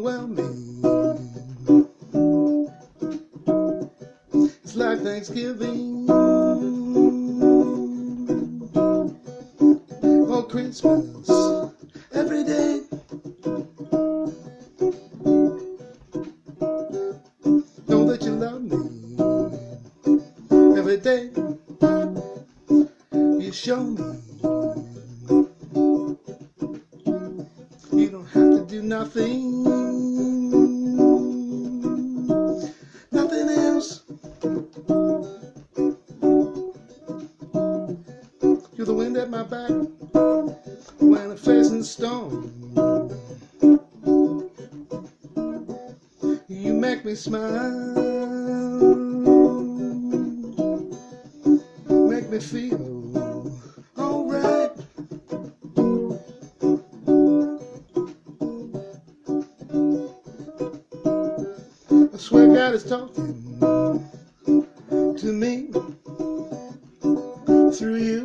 overwhelming. It's like Thanksgiving or Christmas every day. Know that you love me every day. You show me you don't have to do nothing, nothing else. You're the wind at my back when I'm facing the storm. You make me smile, make me feel alright. I swear God is talking to me through you.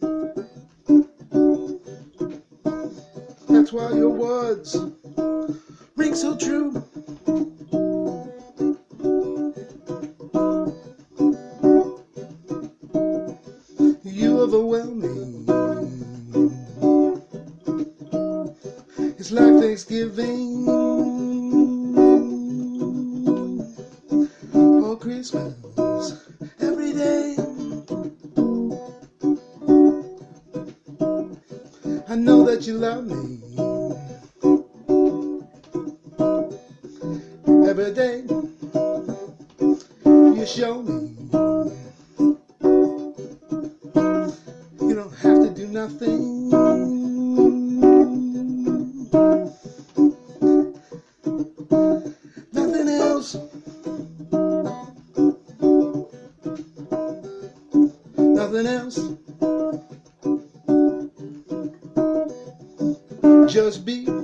That's why your words ring so true. You overwhelm me. It's like Thanksgiving or Christmas every day. I know that you love me every day. You show me you don't have to do nothing, nothing else, nothing else. Just be